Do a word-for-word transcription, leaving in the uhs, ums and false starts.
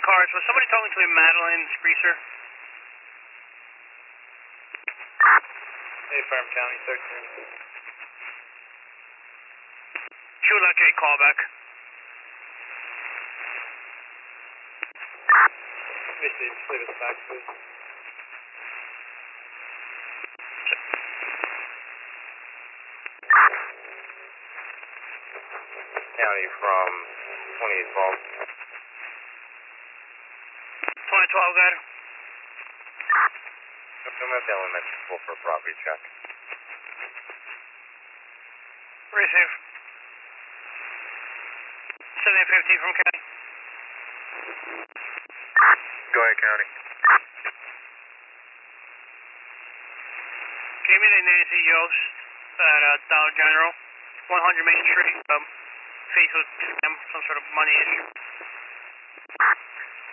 cars. Was somebody talking to a Madeline Spreeser? Hey, Farm County, thirteen. She would like a call back. Let me see, just leave us back, please. County from twenty twelve. twenty twelve, got it. I'm at the elementary school for a property check. Receive. seven fifty from County. Go ahead, County. Give me the Nancy Yost at uh, Dollar General, one hundred Main Street, um, faced with um, some sort of money issue.